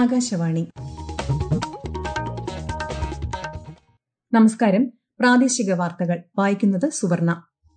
ആകാശവാണി. നമസ്കാരം. പ്രാദേശിക വാർത്തകൾ വായിക്കുന്നത് സുവർണ.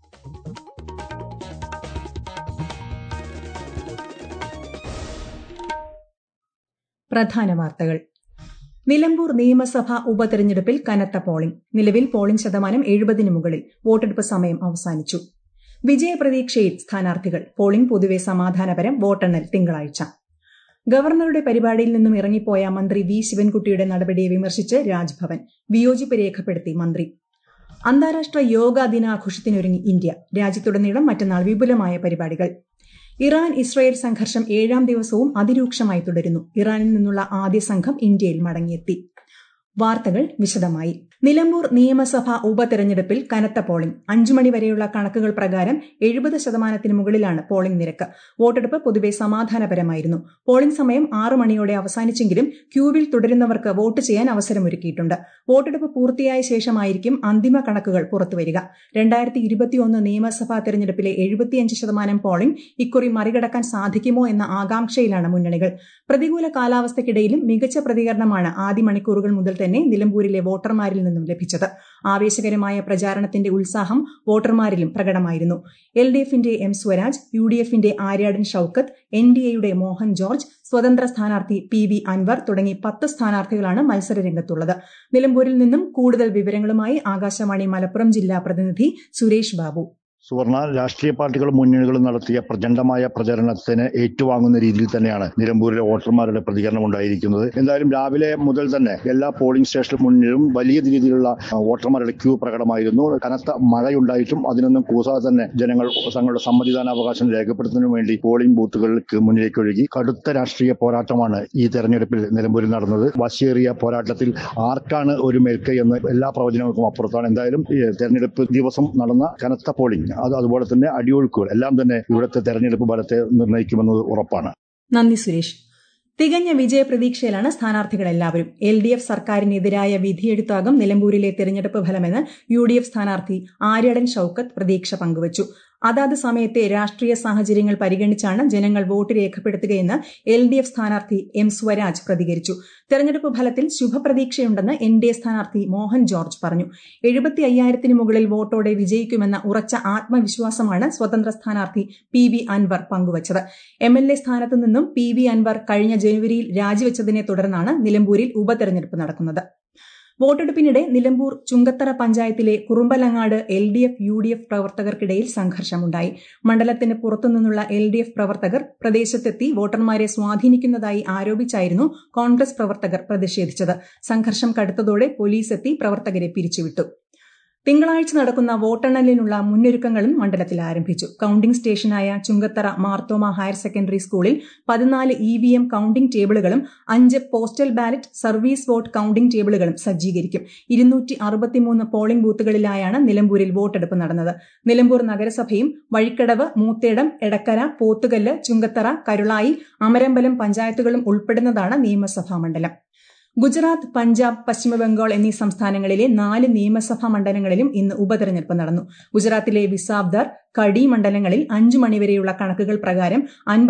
പ്രധാന വാർത്തകൾ. നിലമ്പൂർ നിയമസഭാ ഉപതെരഞ്ഞെടുപ്പിൽ കനത്ത പോളിംഗ്. നിലവിൽ പോളിംഗ് ശതമാനം 70-ന് മുകളിൽ. വോട്ടെടുപ്പ് സമയം അവസാനിച്ചു. വിജയപ്രതീക്ഷയിൽ സ്ഥാനാർത്ഥികൾ. പോളിംഗ് പൊതുവെ സമാധാനപരം. വോട്ടെണ്ണൽ തിങ്കളാഴ്ച. ഗവർണറുടെ പരിപാടിയിൽ നിന്നും ഇറങ്ങിപ്പോയ മന്ത്രി വി ശിവൻകുട്ടിയുടെ നടപടിയെ വിമർശിച്ച് രാജ്ഭവൻ. വിയോജിപ്പ് രേഖപ്പെടുത്തി മന്ത്രി. അന്താരാഷ്ട്ര യോഗാ ദിനാഘോഷത്തിനൊരുങ്ങി ഇന്ത്യ. രാജ്യത്തുടനീളം മറ്റന്നാൾ വിപുലമായ പരിപാടികൾ. ഇറാൻ ഇസ്രയേൽ സംഘർഷം 7ാം ദിവസവും അതിരൂക്ഷമായി തുടരുന്നു. ഇറാനിൽ നിന്നുള്ള ആദ്യ സംഘം ഇന്ത്യയിൽ മടങ്ങിയെത്തി. വാർത്തകൾ വിശദമായി. നിലമ്പൂർ നിയമസഭാ ഉപതെരഞ്ഞെടുപ്പിൽ കനത്ത പോളിംഗ്. 5 മണി വരെയുള്ള കണക്കുകൾ പ്രകാരം 70% മുകളിലാണ് പോളിംഗ് നിരക്ക്. വോട്ടെടുപ്പ് പൊതുവെ സമാധാനപരമായിരുന്നു. പോളിംഗ് സമയം 6 മണിയോടെ അവസാനിച്ചെങ്കിലും ക്യൂവിൽ തുടരുന്നവർക്ക് വോട്ട് ചെയ്യാൻ അവസരമൊരുക്കിയിട്ടുണ്ട്. വോട്ടെടുപ്പ് പൂർത്തിയായ ശേഷമായിരിക്കും അന്തിമ കണക്കുകൾ പുറത്തുവരിക. 2021 നിയമസഭാ തെരഞ്ഞെടുപ്പിലെ 75% പോളിംഗ് ഇക്കുറി മറികടക്കാൻ സാധിക്കുമോ എന്ന ആകാംക്ഷയിലാണ് മുന്നണികൾ. പ്രതികൂല കാലാവസ്ഥയ്ക്കിടയിലും മികച്ച പ്രതികരണമാണ് ആദ്യ മണിക്കൂറുകൾ മുതൽ തന്നെ നിലമ്പൂരിലെ വോട്ടർമാരിൽ നിന്നും ലഭിച്ചത്. ആവേശകരമായ പ്രചാരണത്തിന്റെ ഉത്സാഹം വോട്ടർമാരിലും പ്രകടമായിരുന്നു. LDFന്റെ എം സ്വരാജ്, UDFന്റെ ആര്യാടൻ ഷൌക്കത്ത്, NDAയുടെ മോഹൻ ജോർജ്, സ്വതന്ത്ര സ്ഥാനാർത്ഥി PV അൻവർ തുടങ്ങി 10 സ്ഥാനാർത്ഥികളാണ് മത്സരരംഗത്തുള്ളത്. നിലമ്പൂരിൽ നിന്നും കൂടുതൽ വിവരങ്ങളുമായി ആകാശവാണി മലപ്പുറം ജില്ലാ പ്രതിനിധി സുരേഷ് ബാബു. സുവർണ, രാഷ്ട്രീയ പാർട്ടികളും മുന്നണികളും നടത്തിയ പ്രചണ്ഡമായ പ്രചരണത്തിന് ഏറ്റുവാങ്ങുന്ന രീതിയിൽ തന്നെയാണ് നിലമ്പൂരിലെ വോട്ടർമാരുടെ പ്രതികരണം ഉണ്ടായിരിക്കുന്നത്. എന്തായാലും രാവിലെ മുതൽ തന്നെ എല്ലാ പോളിംഗ് സ്റ്റേഷൻ മുന്നിലും വലിയ രീതിയിലുള്ള വോട്ടർമാരുടെ ക്യൂ പ്രകടമായിരുന്നു. കനത്ത മഴയുണ്ടായിട്ടും അതിനൊന്നും കൂസാതെ തന്നെ ജനങ്ങൾ തങ്ങളുടെ സമ്മതിദാനാവകാശം രേഖപ്പെടുത്തുന്നതിനു വേണ്ടി പോളിംഗ് ബൂത്തുകൾക്ക് മുന്നിലേക്ക് ഒഴുകി. കടുത്ത രാഷ്ട്രീയ പോരാട്ടമാണ് ഈ തെരഞ്ഞെടുപ്പിൽ നിലമ്പൂരിൽ നടന്നത്. വാശിയേറിയ പോരാട്ടത്തിൽ ആർക്കാണ് ഒരു മേൽക്കൈ എന്ന് എല്ലാ പ്രവചനങ്ങൾക്കും അപ്പുറത്താണ്. എന്തായാലും തെരഞ്ഞെടുപ്പ് ദിവസം നടന്ന കനത്ത പോളിംഗ്, അതുപോലെ തന്നെ അടിയൊഴുക്കുകൾ എല്ലാം തന്നെ ഇവിടുത്തെ തെരഞ്ഞെടുപ്പ് ഫലത്തെ നിർണ്ണയിക്കുമെന്നത് ഉറപ്പാണ്. നന്ദി സുരേഷ്. തികഞ്ഞ വിജയപ്രതീക്ഷയിലാണ് സ്ഥാനാർത്ഥികൾ എല്ലാവരും. LDF സർക്കാരിനെതിരായ വിധിയെഴുത്താകും നിലമ്പൂരിലെ തെരഞ്ഞെടുപ്പ് ഫലമെന്ന് UDF സ്ഥാനാർത്ഥി ആര്യാടൻ ഷൌക്കത്ത് പ്രതീക്ഷ പങ്കുവച്ചു. അതാത് സമയത്തെ രാഷ്ട്രീയ സാഹചര്യങ്ങൾ പരിഗണിച്ചാണ് ജനങ്ങൾ വോട്ട് രേഖപ്പെടുത്തുകയെന്ന് LDF സ്ഥാനാർത്ഥി എം സ്വരാജ് പ്രതികരിച്ചു. തെരഞ്ഞെടുപ്പ് ഫലത്തിൽ ശുഭപ്രതീക്ഷയുണ്ടെന്ന് NDA സ്ഥാനാർത്ഥി മോഹൻ ജോർജ് പറഞ്ഞു. 75,000-ന് മുകളിൽ വോട്ടോടെ വിജയിക്കുമെന്ന ഉറച്ച ആത്മവിശ്വാസമാണ് സ്വതന്ത്ര സ്ഥാനാർത്ഥി PV അൻവർ പങ്കുവച്ചത്. MLA സ്ഥാനത്തു നിന്നും PV അൻവർ കഴിഞ്ഞ ജനുവരിയിൽ രാജിവെച്ചതിനെ തുടർന്നാണ് നിലമ്പൂരിൽ ഉപതെരഞ്ഞെടുപ്പ് നടക്കുന്നത്. വോട്ടെടുപ്പിനിടെ നിലമ്പൂർ ചുങ്കത്തറ പഞ്ചായത്തിലെ കുറുമ്പലങ്ങാട് LDF UDF പ്രവർത്തകർക്കിടയിൽ സംഘർഷമുണ്ടായി. മണ്ഡലത്തിന് പുറത്തുനിന്നുള്ള LDF പ്രവർത്തകർ പ്രദേശത്തെത്തി വോട്ടർമാരെ സ്വാധീനിക്കുന്നതായി ആരോപിച്ചായിരുന്നു കോൺഗ്രസ് പ്രവർത്തകർ പ്രതിഷേധിച്ചത്. സംഘർഷം കടുത്തതോടെ പോലീസ് എത്തി പ്രവർത്തകരെ പിരിച്ചുവിട്ടു. തിങ്കളാഴ്ച നടക്കുന്ന വോട്ടെണ്ണലിനുള്ള മുന്നൊരുക്കങ്ങളും മണ്ഡലത്തിൽ ആരംഭിച്ചു. കൌണ്ടിംഗ് സ്റ്റേഷനായ ചുങ്കത്തറ മാർത്തോമ ഹയർ സെക്കൻഡറി സ്കൂളിൽ 14 EVM കൌണ്ടിംഗ് ടേബിളുകളും 5 postal ballot service vote counting ടേബിളുകളും സജ്ജീകരിക്കും. 263 പോളിംഗ് ബൂത്തുകളിലായാണ് നിലമ്പൂരിൽ വോട്ടെടുപ്പ് നടന്നത്. നിലമ്പൂർ നഗരസഭയും വഴിക്കടവ്, മൂത്തേടം, എടക്കര, പോത്തുകല്ല്, ചുങ്കത്തറ, കരുളായി, അമരമ്പലം പഞ്ചായത്തുകളും ഉൾപ്പെടുന്നതാണ് നിയമസഭാ മണ്ഡലം. ഗുജറാത്ത്, പഞ്ചാബ്, പശ്ചിമബംഗാൾ എന്നീ സംസ്ഥാനങ്ങളിലെ 4 നിയമസഭാ മണ്ഡലങ്ങളിലും ഇന്ന് ഉപതെരഞ്ഞെടുപ്പ് നടന്നു. ഗുജറാത്തിലെ വിസാവ്ദർ, കടി മണ്ഡലങ്ങളിൽ 5 മണിവരെയുള്ള കണക്കുകൾ പ്രകാരം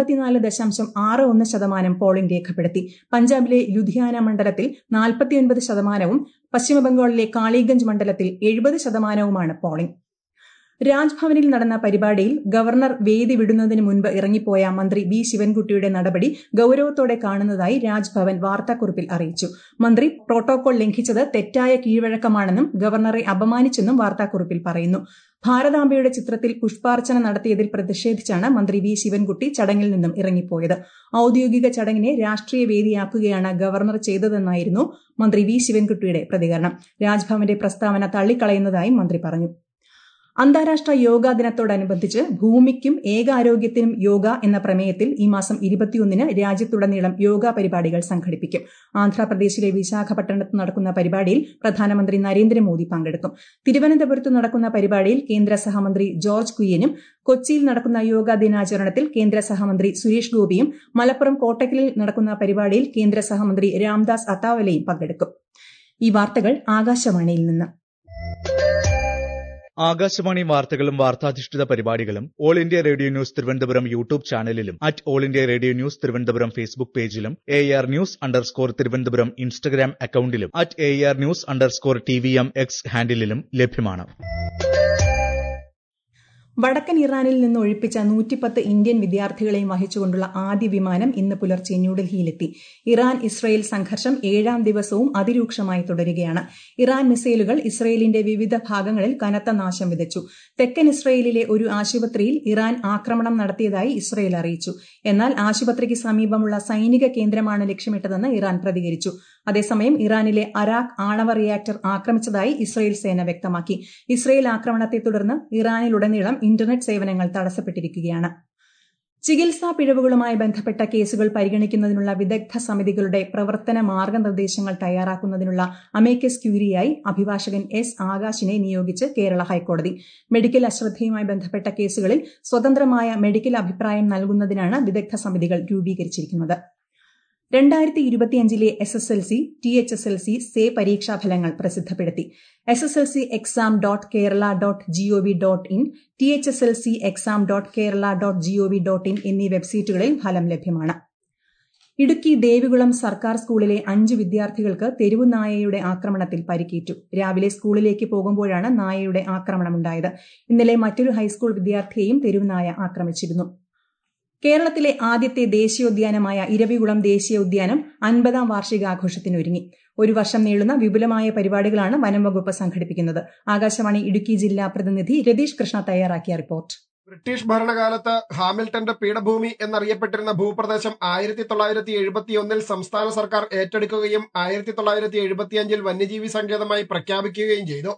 54.61% പോളിംഗ് രേഖപ്പെടുത്തി. പഞ്ചാബിലെ ലുധിയാന മണ്ഡലത്തിൽ 49%, പശ്ചിമബംഗാളിലെ കാളിഗഞ്ച് മണ്ഡലത്തിൽ 70%വുമാണ് പോളിംഗ്. രാജ്ഭവനിൽ നടന്ന പരിപാടിയിൽ ഗവർണർ വേദി വിടുന്നതിന് മുൻപ് ഇറങ്ങിപ്പോയ മന്ത്രി വി ശിവൻകുട്ടിയുടെ നടപടി ഗൌരവത്തോടെ കാണുന്നതായി രാജ്ഭവൻ വാർത്താക്കുറിപ്പിൽ അറിയിച്ചു. മന്ത്രി പ്രോട്ടോകോൾ ലംഘിച്ചത് തെറ്റായ കീഴ്വഴക്കമാണെന്നും ഗവർണറെ അപമാനിച്ചെന്നും വാർത്താക്കുറിപ്പിൽ പറയുന്നു. ഭാരതാംബയുടെ ചിത്രത്തിൽ പുഷ്പാർച്ചന നടത്തിയതിൽ പ്രതിഷേധിച്ചാണ് മന്ത്രി വി ശിവൻകുട്ടി ചടങ്ങിൽ നിന്നും ഇറങ്ങിപ്പോയത്. ഔദ്യോഗിക ചടങ്ങിനെ രാഷ്ട്രീയ വേദിയാക്കുകയാണ് ഗവർണർ ചെയ്തതെന്നായിരുന്നു മന്ത്രി വി ശിവൻകുട്ടിയുടെ പ്രതികരണം. രാജ്ഭവന്റെ പ്രസ്താവന തള്ളിക്കളയുന്നതായും മന്ത്രി പറഞ്ഞു. അന്താരാഷ്ട്ര യോഗാ ദിനത്തോടനുബന്ധിച്ച് ഭൂമിക്കും ഏകാരോഗ്യത്തിനും യോഗ എന്ന പ്രമേയത്തിൽ ഈ മാസം 21-ന് രാജ്യത്തുടനീളം യോഗാ പരിപാടികൾ സംഘടിപ്പിക്കും. ആന്ധ്രാപ്രദേശിലെ വിശാഖപട്ടണത്ത് നടക്കുന്ന പരിപാടിയിൽ പ്രധാനമന്ത്രി നരേന്ദ്രമോദി പങ്കെടുക്കും. തിരുവനന്തപുരത്ത് നടക്കുന്ന പരിപാടിയിൽ കേന്ദ്ര സഹമന്ത്രി ജോർജ് കുര്യനും, കൊച്ചിയിൽ നടക്കുന്ന യോഗാ ദിനാചരണത്തിൽ കേന്ദ്ര സഹമന്ത്രി സുരേഷ് ഗോപിയും, മലപ്പുറം കോട്ടക്കലിൽ നടക്കുന്ന പരിപാടിയിൽ കേന്ദ്ര സഹമന്ത്രി രാംദാസ് അത്താവലെയും പങ്കെടുക്കും. ഈ വാർത്തകൾ ആകാശവാണിയിൽ നിന്ന്. ആകാശവാണി വാർത്തകളും വാർത്താധിഷ്ഠിത പരിപാടികളും all India radio news Thiruvananthapuram YouTube ചാനലിലും @all India radio news Thiruvananthapuram Facebook പേജിലും ARnews_തിരുവനന്തപുരം ഇൻസ്റ്റഗ്രാം അക്കൌണ്ടിലും @ARnews_TVM X ഹാൻഡിലും ലഭ്യമാണ്. വടക്കൻ ഇറാനിൽ നിന്ന് ഒഴിപ്പിച്ച 110 ഇന്ത്യൻ വിദ്യാർത്ഥികളെയും വഹിച്ചുകൊണ്ടുള്ള ആദ്യ വിമാനം ഇന്ന് പുലർച്ചെ ന്യൂഡൽഹിയിലെത്തി. ഇറാൻ ഇസ്രയേൽ സംഘർഷം 7ാം ദിവസവും അതിരൂക്ഷമായി തുടരുകയാണ്. ഇറാൻ മിസൈലുകൾ ഇസ്രയേലിന്റെ വിവിധ ഭാഗങ്ങളിൽ കനത്ത നാശം വിതച്ചു. തെക്കൻ ഇസ്രയേലിലെ ഒരു ആശുപത്രിയിൽ ഇറാൻ ആക്രമണം നടത്തിയതായി ഇസ്രയേൽ അറിയിച്ചു. എന്നാൽ ആശുപത്രിക്ക് സമീപമുള്ള സൈനിക കേന്ദ്രമാണ് ലക്ഷ്യമിട്ടതെന്ന് ഇറാൻ പ്രതികരിച്ചു. അതേസമയം ഇറാനിലെ അരാഖ് ആണവ റിയാക്ടർ ആക്രമിച്ചതായി ഇസ്രയേൽ സേന വ്യക്തമാക്കി. ഇസ്രയേൽ ആക്രമണത്തെ തുടർന്ന് ഇറാനിലുടനീളം ഇന്റർനെറ്റ് സേവനങ്ങൾ തടസ്സപ്പെട്ടിരിക്കുകയാണ്. ചികിത്സാ പിഴവുകളുമായി ബന്ധപ്പെട്ട കേസുകൾ പരിഗണിക്കുന്നതിനുള്ള വിദഗ്ധ സമിതികളുടെ പ്രവർത്തന മാർഗനിർദ്ദേശങ്ങൾ തയ്യാറാക്കുന്നതിനുള്ള അമേക്കസ് ക്യൂരിയായി അഭിഭാഷകൻ S. ആകാശിനെ നിയോഗിച്ച് കേരള ഹൈക്കോടതി. മെഡിക്കൽ അശ്രദ്ധയുമായി ബന്ധപ്പെട്ട കേസുകളിൽ സ്വതന്ത്രമായ മെഡിക്കൽ അഭിപ്രായം നൽകുന്നതിനാണ് വിദഗ്ധ സമിതികൾ രൂപീകരിച്ചിരിക്കുന്നത്. 2025 SSLC, THSLC, സേ പരീക്ഷാഫലങ്ങൾ പ്രസിദ്ധപ്പെടുത്തി. SSLCexam.kerala.gov.in, THSLCexam.kerala.gov.in എന്നീ വെബ്സൈറ്റുകളിൽ ഫലം ലഭ്യമാണ്. ഇടുക്കി ദേവികുളം സർക്കാർ സ്കൂളിലെ 5 വിദ്യാർത്ഥികൾക്ക് തെരുവു നായയുടെ ആക്രമണത്തിൽ പരിക്കേറ്റു. രാവിലെ സ്കൂളിലേക്ക് പോകുമ്പോഴാണ് നായയുടെ ആക്രമണമുണ്ടായത്. ഇന്നലെ മറ്റൊരു ഹൈസ്കൂൾ വിദ്യാർത്ഥിയെയും തെരുവുനായ ആക്രമിച്ചിരുന്നു. കേരളത്തിലെ ആദ്യത്തെ ദേശീയോദ്യാനമായ ഇരവികുളം ദേശീയോദ്യാനം 50ാം വാർഷികാഘോഷത്തിനൊരുങ്ങി. ഒരു വർഷം നീളുന്ന വിപുലമായ പരിപാടികളാണ് വനം വകുപ്പ് സംഘടിപ്പിക്കുന്നത്. ആകാശവാണി ഇടുക്കി ജില്ലാ പ്രതിനിധി രതീഷ് കൃഷ്ണ തയ്യാറാക്കിയ റിപ്പോർട്ട്. ബ്രിട്ടീഷ് ഭരണകാലത്ത് ഹാമിൽട്ടന്റെ പീഠഭൂമി എന്നറിയപ്പെട്ടിരുന്ന ഭൂപ്രദേശം 1971 സംസ്ഥാന സർക്കാർ ഏറ്റെടുക്കുകയും 1975 വന്യജീവി സങ്കേതമായി പ്രഖ്യാപിക്കുകയും ചെയ്തു.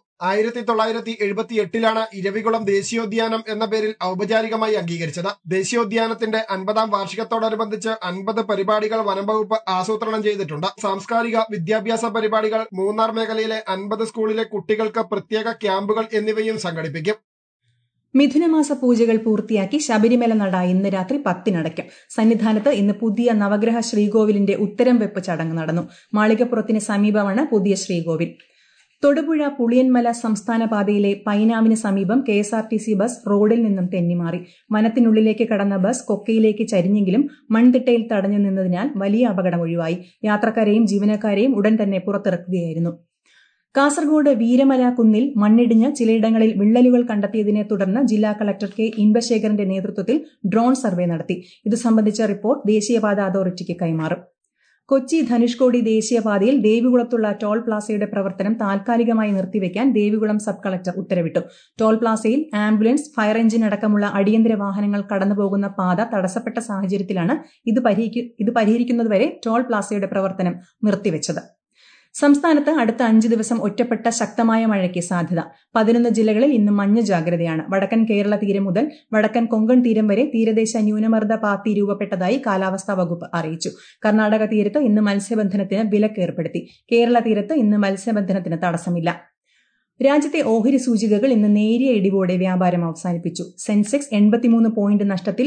1978 ഇരവികുളം ദേശീയോദ്യാനം എന്ന പേരിൽ ഔപചാരികമായി അംഗീകരിച്ചത്. ദേശീയോദ്യാനത്തിന്റെ 50ാം വാർഷികത്തോടനുബന്ധിച്ച് 50 പരിപാടികൾ വനംവകുപ്പ് ആസൂത്രണം ചെയ്തിട്ടുണ്ട്. സാംസ്കാരിക വിദ്യാഭ്യാസ പരിപാടികൾ, മൂന്നാർ മേഖലയിലെ 50 സ്കൂളിലെ കുട്ടികൾക്ക് പ്രത്യേക ക്യാമ്പുകൾ എന്നിവയും സംഘടിപ്പിക്കും. മിഥുനമാസ പൂജകൾ പൂർത്തിയാക്കി ശബരിമല നട ഇന്ന് രാത്രി 10 അടയ്ക്കും. സന്നിധാനത്ത് ഇന്ന് പുതിയ നവഗ്രഹ ശ്രീകോവിലിന്റെ ഉത്തരം വെപ്പ് ചടങ്ങ് നടന്നു. മാളികപ്പുറത്തിന് സമീപമാണ് പുതിയ ശ്രീകോവിൽ. തൊടുപുഴ പുളിയൻമല സംസ്ഥാന പാതയിലെ പൈനാവിന് സമീപം KSRTC ബസ് റോഡിൽ നിന്നും തെന്നിമാറി. വനത്തിനുള്ളിലേക്ക് കടന്ന ബസ് കൊക്കയിലേക്ക് ചരിഞ്ഞെങ്കിലും മൺതിട്ടയിൽ തടഞ്ഞു നിന്നതിനാൽ വലിയ അപകടം ഒഴിവായി. യാത്രക്കാരെയും ജീവനക്കാരെയും ഉടൻ തന്നെ പുറത്തിറക്കുകയായിരുന്നു. കാസർഗോഡ് വീരമല കുന്നിൽ മണ്ണിടിഞ്ഞ് ചിലയിടങ്ങളിൽ വിള്ളലുകൾ കണ്ടെത്തിയതിനെ തുടർന്ന് ജില്ലാ കളക്ടർ K. ഇൻബശേഖരന്റെ നേതൃത്വത്തിൽ ഡ്രോൺ സർവേ നടത്തി. ഇതു സംബന്ധിച്ച റിപ്പോർട്ട് ദേശീയപാത അതോറിറ്റിക്ക് കൈമാറും. കൊച്ചി ധനുഷ്കോടി ദേശീയപാതയിൽ ദേവികുളത്തുള്ള ടോൾ പ്ലാസയുടെ പ്രവർത്തനം താൽക്കാലികമായി നിർത്തിവെക്കാൻ ദേവികുളം സബ് കളക്ടർ ഉത്തരവിട്ടു. ടോൾ പ്ലാസയിൽ ആംബുലൻസ്, ഫയർ എഞ്ചിൻ അടക്കമുള്ള അടിയന്തര വാഹനങ്ങൾ കടന്നുപോകുന്ന പാത തടസ്സപ്പെട്ട സാഹചര്യത്തിലാണ് ഇത് പരിഹരിക്കുന്നതുവരെ ടോൾ പ്ലാസയുടെ പ്രവർത്തനം നിർത്തിവെച്ചത്. സംസ്ഥാനത്ത് അടുത്ത 5 ദിവസം ഒറ്റപ്പെട്ട ശക്തമായ മഴയ്ക്ക് സാധ്യത. 11 ജില്ലകളിൽ ഇന്ന് മഞ്ഞ ജാഗ്രതയാണ്. വടക്കൻ കേരള തീരം മുതൽ വടക്കൻ കൊങ്കൺ തീരം വരെ തീരദേശ ന്യൂനമർദ്ദ പാത്തി രൂപപ്പെട്ടതായി കാലാവസ്ഥാ വകുപ്പ് അറിയിച്ചു. കർണാടക തീരത്ത് ഇന്ന് മത്സ്യബന്ധനത്തിന് വിലക്ക് ഏർപ്പെടുത്തി. കേരള തീരത്ത് ഇന്ന് മത്സ്യബന്ധനത്തിന് തടസ്സമില്ല. രാജ്യത്തെ ഓഹരി സൂചികകൾ ഇന്ന് നേരിയ ഇടിവോടെ വ്യാപാരം അവസാനിപ്പിച്ചു. സെൻസെക്സ് 83 പോയിന്റ് നഷ്ടത്തിൽ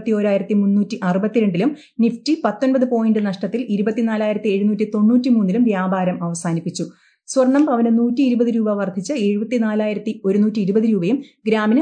81,362 നിഫ്റ്റി 19 പോയിന്റ് നഷ്ടത്തിൽ 24,793 വ്യാപാരം അവസാനിപ്പിച്ചു. സ്വർണം പവന് 120 രൂപ വർദ്ധിച്ച് 74,120 രൂപയും ഗ്രാമിന്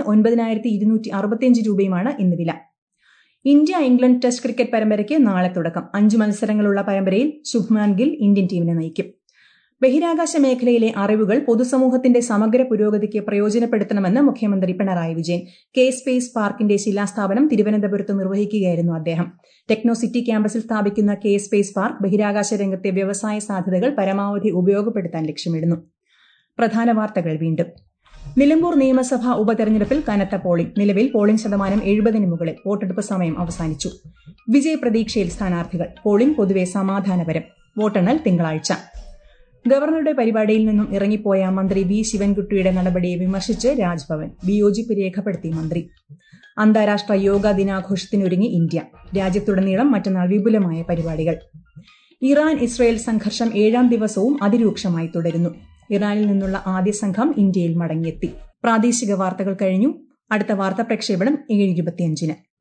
9,265 രൂപയുമാണ് ഇന്ന് വില. ഇന്ത്യ ഇംഗ്ലണ്ട് ടെസ്റ്റ് ക്രിക്കറ്റ് പരമ്പരയ്ക്ക് നാളെ തുടക്കം. 5 മത്സരങ്ങളുള്ള പരമ്പരയിൽ ശുഭ്മാൻ ഗിൽ ഇന്ത്യൻ ടീമിനെ നയിക്കും. ബഹിരാകാശ മേഖലയിലെ അറിവുകൾ പൊതുസമൂഹത്തിന്റെ സമഗ്ര പുരോഗതിക്ക് പ്രയോജനപ്പെടുത്തണമെന്ന് മുഖ്യമന്ത്രി പിണറായി വിജയൻ. കെ സ്പേസ് പാർക്കിന്റെ ശിലാസ്ഥാപനം തിരുവനന്തപുരത്ത് നിർവഹിക്കുകയായിരുന്നു അദ്ദേഹം. ടെക്നോസിറ്റി ക്യാമ്പസിൽ സ്ഥാപിക്കുന്ന കെ സ്പേസ് പാർക്ക് ബഹിരാകാശ രംഗത്തെ വ്യവസായ സാധ്യതകൾ പരമാവധി ഉപയോഗപ്പെടുത്താൻ ലക്ഷ്യമിടുന്നു. പ്രധാന വാർത്തകൾ വീണ്ടും. നിലമ്പൂർ നിയമസഭാ ഉപതെരഞ്ഞെടുപ്പിൽ കനത്ത പോളിംഗ്. നിലവിൽ പോളിംഗ് ശതമാനം 70-ന് മുകളിൽ. വോട്ടെടുപ്പ് സമയം അവസാനിച്ചു. വിജയപ്രതീക്ഷയിൽ സ്ഥാനാർത്ഥികൾ. പോളിംഗ് പൊതുവെ സമാധാനപരം. വോട്ടെണ്ണൽ തിങ്കളാഴ്ച. ഗവർണറുടെ പരിപാടിയിൽ നിന്നും ഇറങ്ങിപ്പോയ മന്ത്രി വി ശിവൻകുട്ടിയുടെ നടപടിയെ വിമർശിച്ച് രാജ്ഭവൻ. വിയോജിപ്പ് രേഖപ്പെടുത്തി മന്ത്രി. അന്താരാഷ്ട്ര യോഗാ ദിനാഘോഷത്തിനൊരുങ്ങി ഇന്ത്യ. രാജ്യത്തുടനീളം മറ്റന്നാൾ വിപുലമായ പരിപാടികൾ. ഇറാൻ ഇസ്രയേൽ സംഘർഷം 7ാം ദിവസവും അതിരൂക്ഷമായി തുടരുന്നു. ഇറാനിൽ നിന്നുള്ള ആദ്യ സംഘം ഇന്ത്യയിൽ മടങ്ങിയെത്തി. പ്രാദേശിക വാർത്തകൾ കഴിഞ്ഞു. അടുത്ത വാർത്താ പ്രക്ഷേപണം 7:25-ന്.